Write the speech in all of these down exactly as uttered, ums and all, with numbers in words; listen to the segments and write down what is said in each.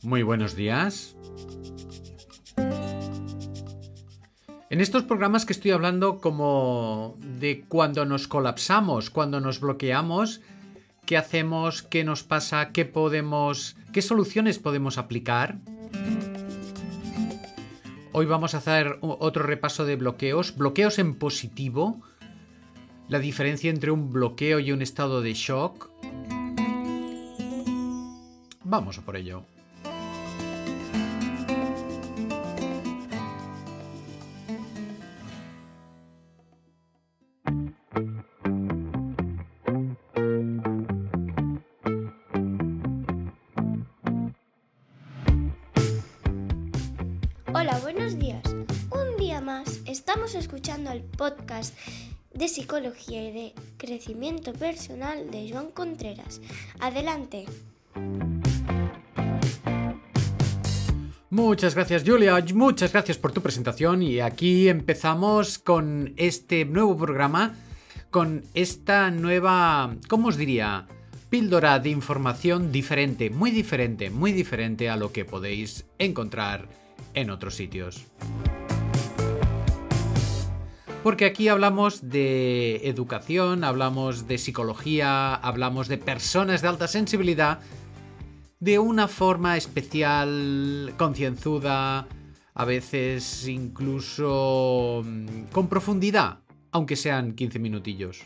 Muy buenos días. En estos programas que estoy hablando como de cuando nos colapsamos, cuando nos bloqueamos, ¿qué hacemos? ¿Qué nos pasa? ¿Qué podemos, qué soluciones podemos aplicar? Hoy vamos a hacer otro repaso de bloqueos, bloqueos en positivo, la diferencia entre un bloqueo y un estado de shock. Vamos a por ello. Hola, buenos días. Un día más estamos escuchando el podcast de psicología y de crecimiento personal de Joan Contreras. Adelante. Muchas gracias, Julia. Muchas gracias por tu presentación. Y aquí empezamos con este nuevo programa, con esta nueva, ¿cómo os diría? Píldora de información diferente, muy diferente, muy diferente a lo que podéis encontrar en otros sitios. Porque aquí hablamos de educación, hablamos de psicología, hablamos de personas de alta sensibilidad de una forma especial, concienzuda, a veces incluso con profundidad, aunque sean quince minutillos.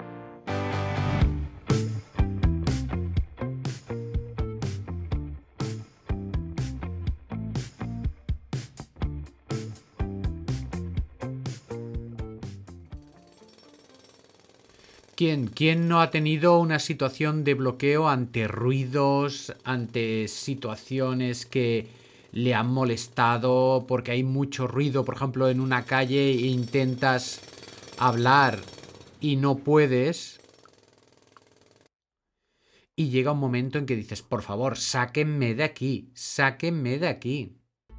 ¿Quién, ¿Quién no ha tenido una situación de bloqueo ante ruidos, ante situaciones que le han molestado porque hay mucho ruido, por ejemplo, en una calle e intentas hablar y no puedes? Y llega un momento en que dices, por favor, sáquenme de aquí, sáquenme de aquí.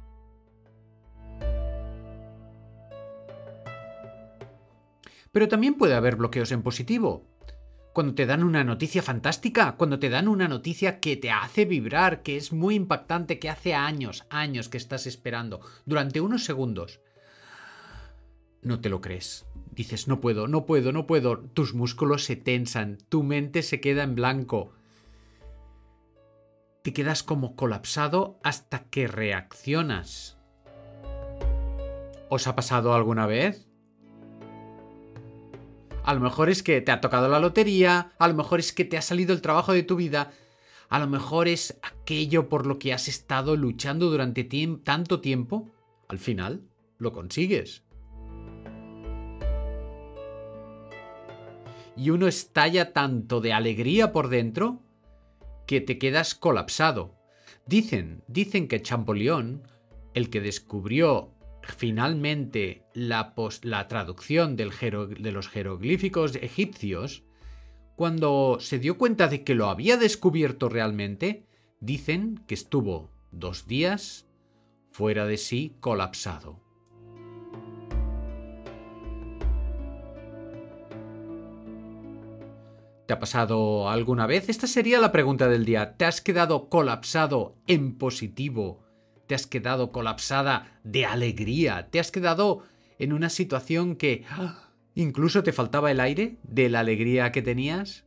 Pero también puede haber bloqueos en positivo. Cuando te dan una noticia fantástica, cuando te dan una noticia que te hace vibrar, que es muy impactante, que hace años, años que estás esperando, durante unos segundos. No te lo crees. Dices, no puedo, no puedo, no puedo. Tus músculos se tensan, tu mente se queda en blanco. Te quedas como colapsado hasta que reaccionas. ¿Os ha pasado alguna vez? A lo mejor es que te ha tocado la lotería, a lo mejor es que te ha salido el trabajo de tu vida, a lo mejor es aquello por lo que has estado luchando durante tiemp- tanto tiempo. Al final, lo consigues. Y uno estalla tanto de alegría por dentro que te quedas colapsado. Dicen, dicen que Champollion, el que descubrió finalmente la, pos- la traducción del jero- de los jeroglíficos egipcios, cuando se dio cuenta de que lo había descubierto realmente, dicen que estuvo dos días fuera de sí, colapsado. ¿Te ha pasado alguna vez? Esta sería la pregunta del día. ¿Te has quedado colapsado en positivo? ¿Te has quedado colapsada de alegría? ¿Te has quedado en una situación que ¡ah!, incluso te faltaba el aire de la alegría que tenías?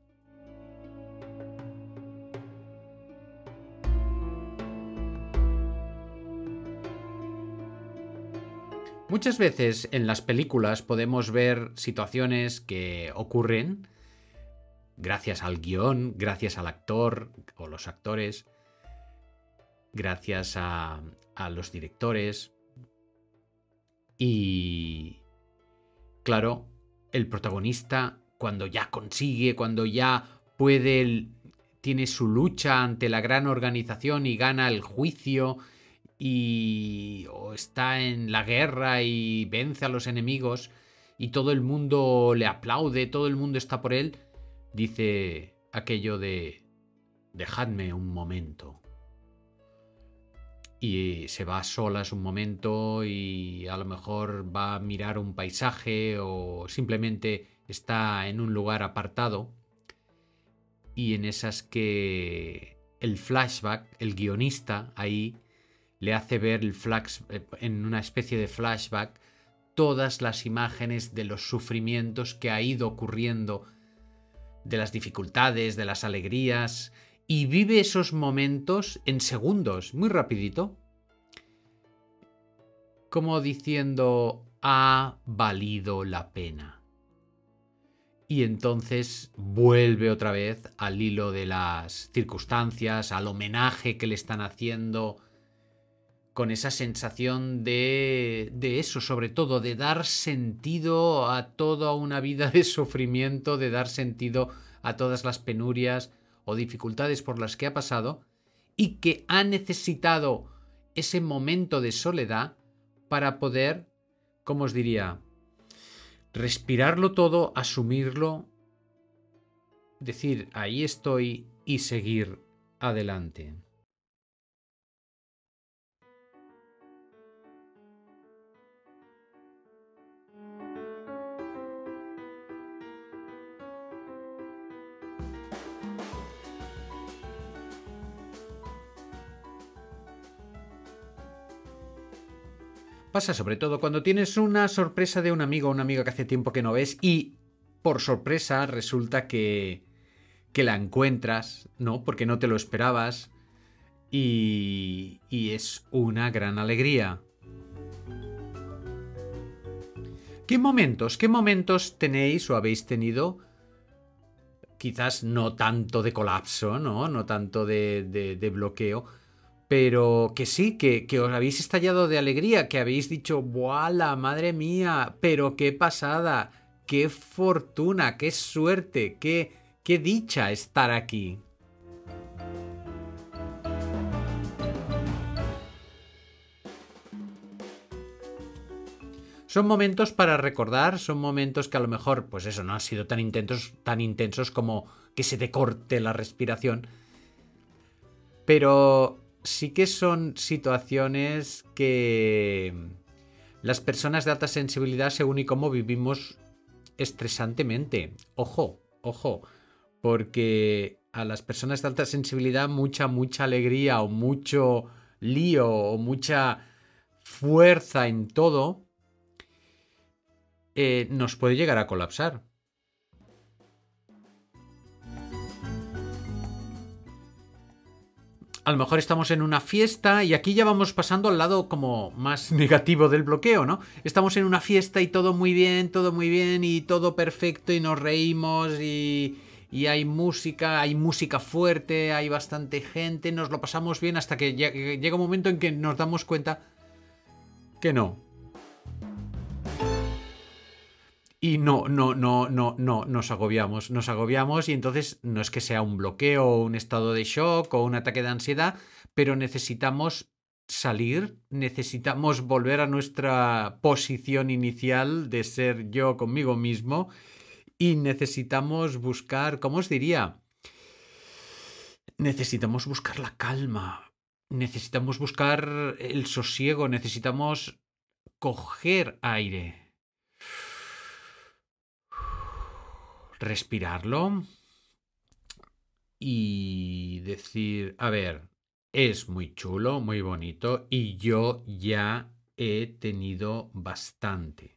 Muchas veces en las películas podemos ver situaciones que ocurren gracias al guión, gracias al actor o los actores, gracias a, a los directores. Y claro, el protagonista, cuando ya consigue, cuando ya puede, tiene su lucha ante la gran organización y gana el juicio, y o está en la guerra y vence a los enemigos, y todo el mundo le aplaude, todo el mundo está por él, dice aquello de dejadme un momento. Y se va a solas un momento y a lo mejor va a mirar un paisaje o simplemente está en un lugar apartado, y en esas que el flashback, el guionista ahí le hace ver el flash, en una especie de flashback todas las imágenes de los sufrimientos que ha ido ocurriendo, de las dificultades, de las alegrías, y vive esos momentos en segundos, muy rapidito, como diciendo, ha valido la pena. Y entonces vuelve otra vez al hilo de las circunstancias, al homenaje que le están haciendo, con esa sensación de, de eso, sobre todo, de dar sentido a toda una vida de sufrimiento, de dar sentido a todas las penurias o dificultades por las que ha pasado, y que ha necesitado ese momento de soledad para poder, ¿cómo os diría?, respirarlo todo, asumirlo, decir, ahí estoy y seguir adelante. Pasa sobre todo cuando tienes una sorpresa de un amigo o una amiga que hace tiempo que no ves y por sorpresa resulta que, que la encuentras, ¿no? Porque no te lo esperabas y, y es una gran alegría. ¿Qué momentos, qué momentos tenéis o habéis tenido? Quizás no tanto de colapso, ¿no? No tanto de, de, de bloqueo, pero que sí, que, que os habéis estallado de alegría, que habéis dicho, ¡buala, madre mía! ¡Pero qué pasada! ¡Qué fortuna! ¡Qué suerte! ¡Qué, qué dicha estar aquí! Son momentos para recordar, son momentos que a lo mejor, pues eso, no han sido tan intensos, tan intensos como que se te corte la respiración, pero sí que son situaciones que las personas de alta sensibilidad, según y cómo vivimos estresantemente. Ojo, ojo, porque a las personas de alta sensibilidad mucha, mucha alegría o mucho lío o mucha fuerza en todo eh, nos puede llegar a colapsar. A lo mejor estamos en una fiesta y aquí ya vamos pasando al lado como más negativo del bloqueo, ¿no? Estamos en una fiesta y todo muy bien, todo muy bien y todo perfecto y nos reímos y, y hay música, hay música fuerte, hay bastante gente, nos lo pasamos bien hasta que llega un momento en que nos damos cuenta que no. Y no, no, no, no, no, nos agobiamos, nos agobiamos y entonces no es que sea un bloqueo o un estado de shock o un ataque de ansiedad, pero necesitamos salir, necesitamos volver a nuestra posición inicial de ser yo conmigo mismo y necesitamos buscar, ¿cómo os diría? Necesitamos buscar la calma, necesitamos buscar el sosiego, necesitamos coger aire. Respirarlo y decir, a ver, es muy chulo, muy bonito y yo ya he tenido bastante.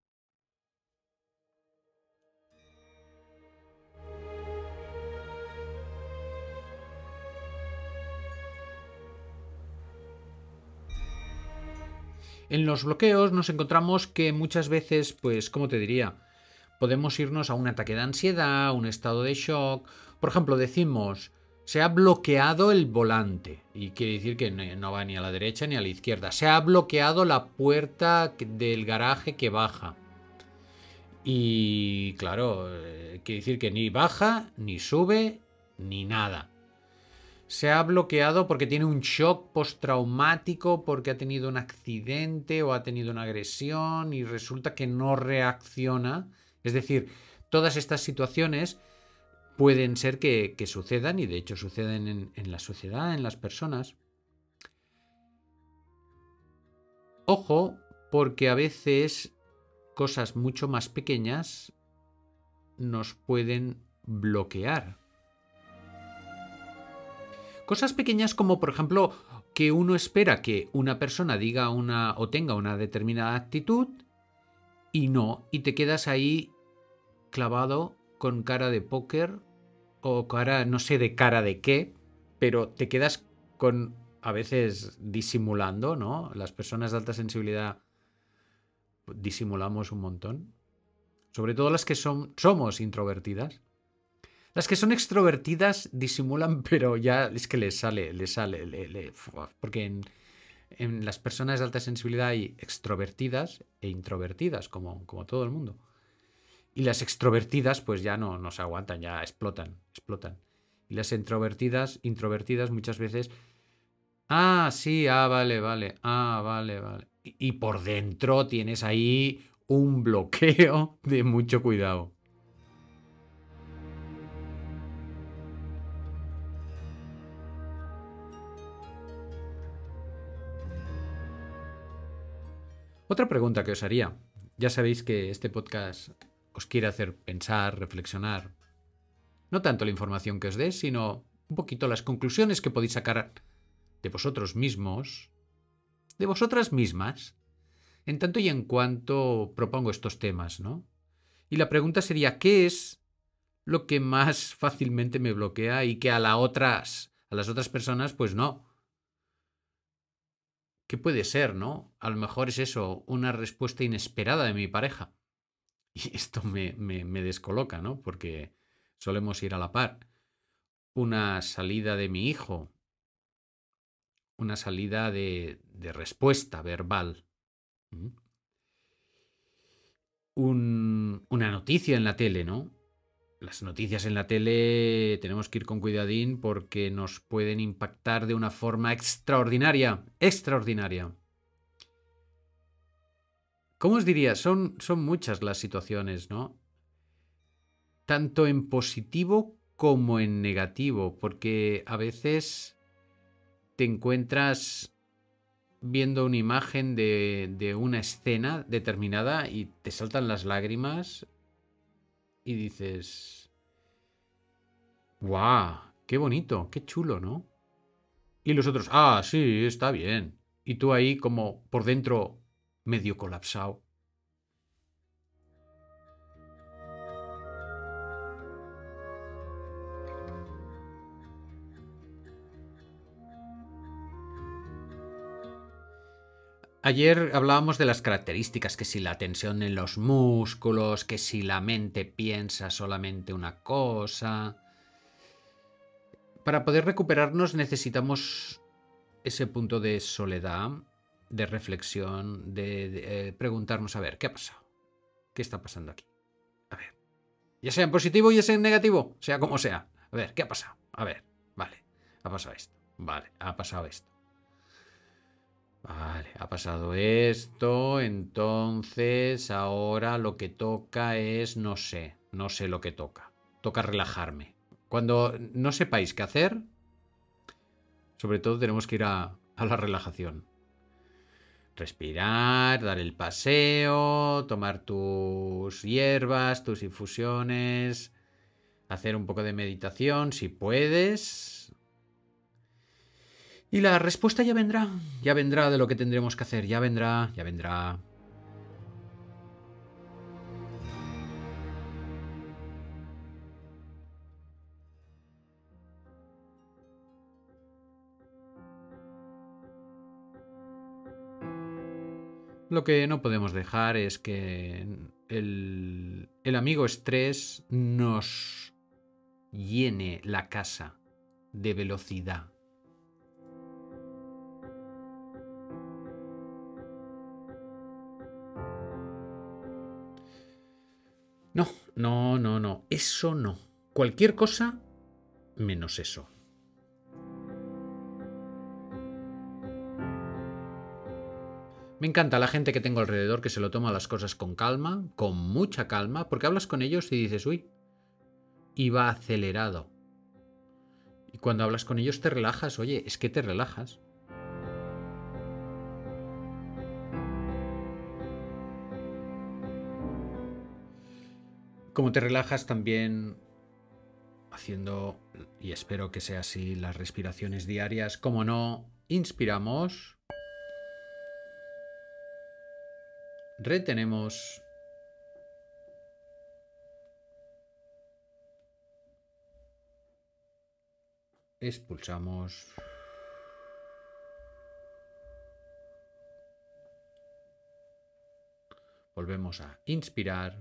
En los bloqueos nos encontramos que muchas veces, pues, ¿cómo te diría? Podemos irnos a un ataque de ansiedad, un estado de shock. Por ejemplo, decimos, se ha bloqueado el volante. Y quiere decir que no va ni a la derecha ni a la izquierda. Se ha bloqueado la puerta del garaje que baja. Y claro, quiere decir que ni baja, ni sube, ni nada. Se ha bloqueado porque tiene un shock postraumático, porque ha tenido un accidente o ha tenido una agresión y resulta que no reacciona. Es decir, todas estas situaciones pueden ser que, que sucedan y de hecho suceden en, en la sociedad, en las personas. Ojo, porque a veces cosas mucho más pequeñas nos pueden bloquear. Cosas pequeñas como, por ejemplo, que uno espera que una persona diga una o tenga una determinada actitud y no, y te quedas ahí clavado con cara de póker o cara, no sé de cara de qué, pero te quedas con, a veces disimulando, ¿no? Las personas de alta sensibilidad disimulamos un montón, sobre todo las que son, somos introvertidas. Las que son extrovertidas disimulan, pero ya es que les sale, les sale, le, le, porque en, en las personas de alta sensibilidad hay extrovertidas e introvertidas, como, como todo el mundo. Y las extrovertidas pues ya no, no se aguantan, ya explotan, explotan. Y las introvertidas, introvertidas muchas veces, ah, sí, ah, vale, vale, ah, vale, vale. Y, y por dentro tienes ahí un bloqueo de mucho cuidado. Otra pregunta que os haría. Ya sabéis que este podcast os quiere hacer pensar, reflexionar. No tanto la información que os dé, sino un poquito las conclusiones que podéis sacar de vosotros mismos, de vosotras mismas, en tanto y en cuanto propongo estos temas, ¿no? Y la pregunta sería, ¿qué es lo que más fácilmente me bloquea y que a las otras, a las otras personas, pues no? ¿Qué puede ser, no? A lo mejor es eso, una respuesta inesperada de mi pareja. Y esto me, me, me descoloca, ¿no? Porque solemos ir a la par. Una salida de mi hijo, una salida de, de respuesta verbal. ¿Mm? Un, una noticia en la tele, ¿no? Las noticias en la tele tenemos que ir con cuidadín porque nos pueden impactar de una forma extraordinaria, extraordinaria. ¿Cómo os diría? Son, son muchas las situaciones, ¿no? Tanto en positivo como en negativo, porque a veces te encuentras viendo una imagen de, de una escena determinada y te saltan las lágrimas y dices, ¡guau! ¡Qué bonito! ¡Qué chulo!, ¿no? Y los otros, ¡ah, sí, está bien! Y tú ahí como por dentro medio colapsado. Ayer hablábamos de las características, que si la tensión en los músculos, que si la mente piensa solamente una cosa. Para poder recuperarnos necesitamos ese punto de soledad, de reflexión, de, de eh, preguntarnos, a ver, ¿qué ha pasado? ¿Qué está pasando aquí? A ver, ya sea en positivo, ya sea en negativo, sea como sea. A ver, ¿qué ha pasado? A ver, vale, ha pasado esto, vale, ha pasado esto. Vale, ha pasado esto, entonces ahora lo que toca es, no sé, no sé lo que toca. Toca relajarme. Cuando no sepáis qué hacer, sobre todo tenemos que ir a, a la relajación. Respirar, dar el paseo, tomar tus hierbas, tus infusiones, hacer un poco de meditación si puedes. Y la respuesta ya vendrá, ya vendrá de lo que tendremos que hacer, ya vendrá, ya vendrá. Lo que no podemos dejar es que el, el amigo estrés nos llene la casa de velocidad. No, no, no, no. Eso no. Cualquier cosa menos eso. Me encanta la gente que tengo alrededor que se lo toma las cosas con calma, con mucha calma, porque hablas con ellos y dices, uy, iba acelerado. Y cuando hablas con ellos te relajas, oye, es que te relajas. Como te relajas también haciendo, y espero que sea así, las respiraciones diarias. Como no, inspiramos, retenemos, expulsamos. Volvemos a inspirar.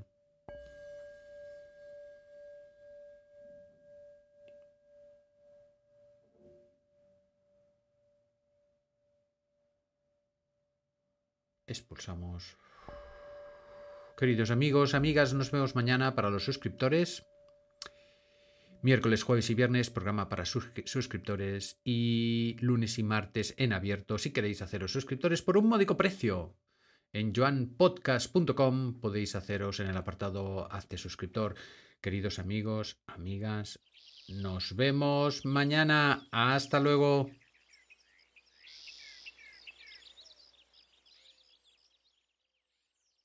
Expulsamos. Queridos amigos, amigas, nos vemos mañana para los suscriptores. Miércoles, jueves y viernes, programa para sus suscriptores. Y lunes y martes en abierto, si queréis haceros suscriptores por un módico precio. En joan podcast punto com podéis haceros en el apartado Hazte suscriptor. Queridos amigos, amigas, nos vemos mañana. Hasta luego.